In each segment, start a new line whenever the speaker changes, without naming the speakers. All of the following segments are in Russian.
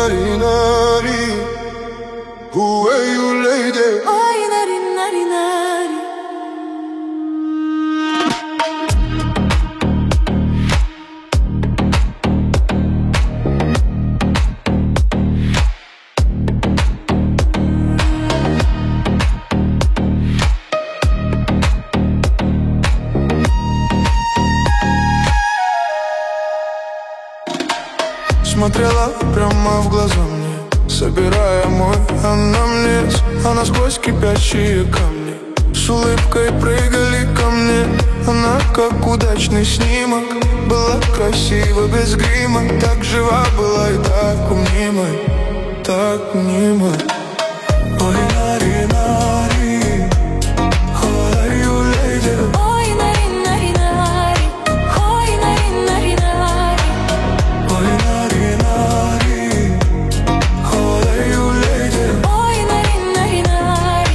nari nari, who are you lady?
Ой, нари, нари, нари.
Смотрела прямо в глаза мне, собирая мой анамнез. А насквозь кипящие камни с улыбкой прыгали ко мне. Она как удачный снимок, была красива без грима, так жива была и так мнимой, так мнимой. Ой, нари, нари, how are you, lady?
Ой, нари, нари, нари. Ой, нари, нари, нари.
Ой, нари, нари, how are you, lady?
Ой, нари, нари, нари.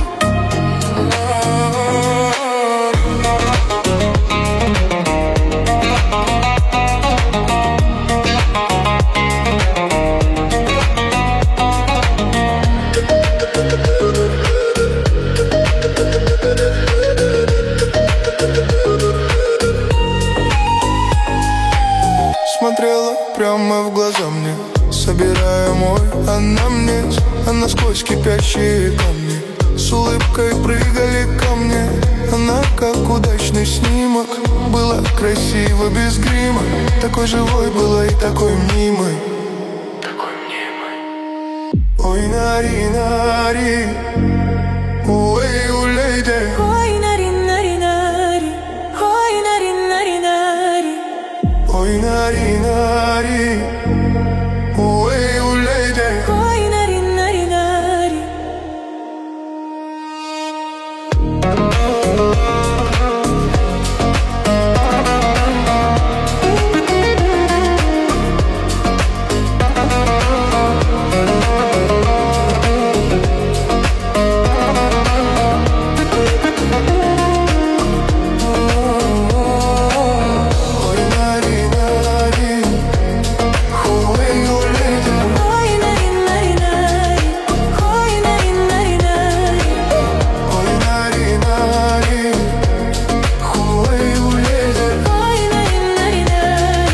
Смотрела прямо в глаза мне, собирая мой анамнез. А насквозь кипящие камни с улыбкой прыгали ко мне. Она как удачный снимок, была красива без грима, такой живой была и такой мнимой, такой мнимой. Ой, нари, нари, who are you, lady?
Ой, нари, нари, нари. Ой, нари, нари, нари.
Ой, нари, нари, who are you, lady?
Ой, нари, нари, нари.
Ой, нари, нари, who are you, lady?
Ой, нари, нари, нари. Ой, нари, нари, нари.
Ой, нари, нари, who are you, lady?
Ой, нари, нари, нари.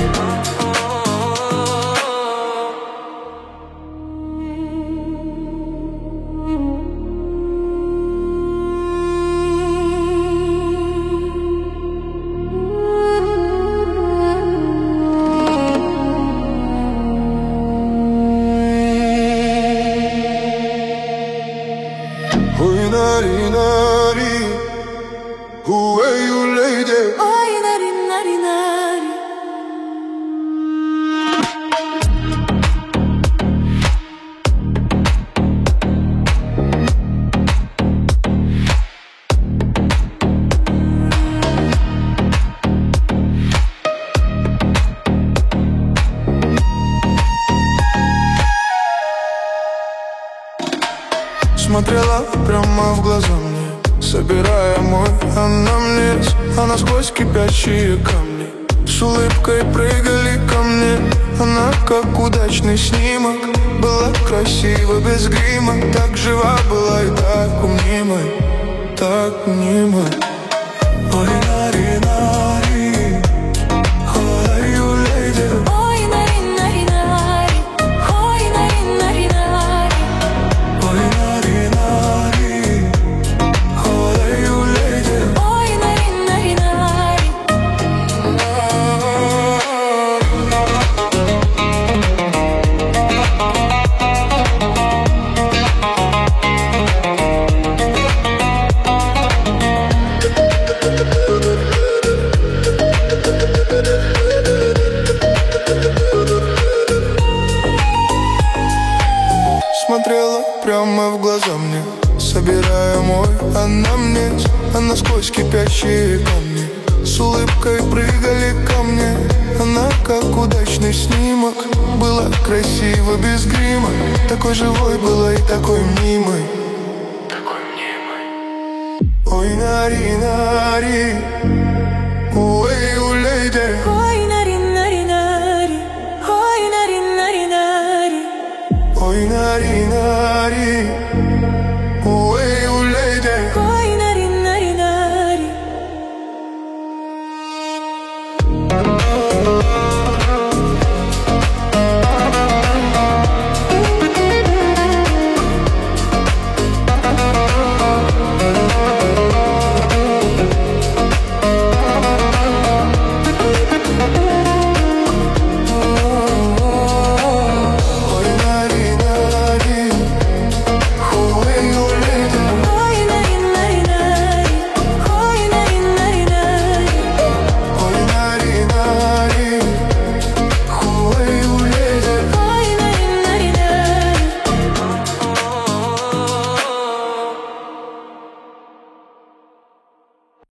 Ой, нари, нари, who are you, lady?
Ой, нари, нари, нари.
Смотрела прямо в глаза мне, собирая мой анамнез. А насквозь кипящие камни с улыбкой прыгали ко мне. Она как удачный снимок, была красива без грима, так жива была и так мнимой, так мнимой. Ой, нари, нари, how are you, lady?
Ой, нари, нари, нари. Ой, нари, нари, нари.
Ой, нари, нари, how are you, lady?
Ой, нари, нари, нари.
Смотрела прямо в глаза мне, собирая мой анамнез. А насквозь кипящие камни с улыбкой прыгали ко мне. Она как удачный снимок, была красива без грима, такой живой была и такой мнимой, такой мнимой. Ой, нари, нари,